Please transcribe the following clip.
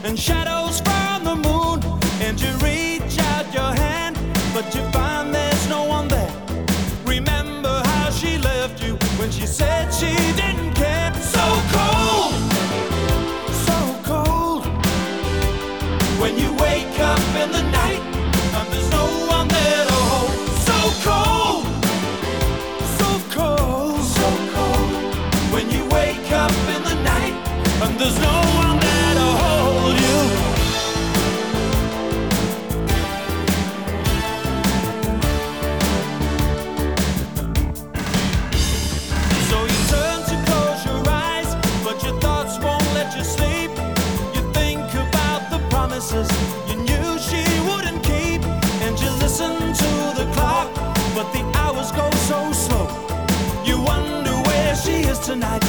and shadows from the moon, and you reach out your hand, but you find there's no one there. Remember how she left you when she said she didn't care. So cold, so cold, when you wake up in the night and there's no one there to hold. So cold, so cold, so cold, when you wake up in the night and there's no one there to hold you. So you turn to close your eyes, but your thoughts won't let you sleep. You think about the promises you knew she wouldn't keep, and you listen to the clock, but the hours go so slow. You wonder where she is tonight,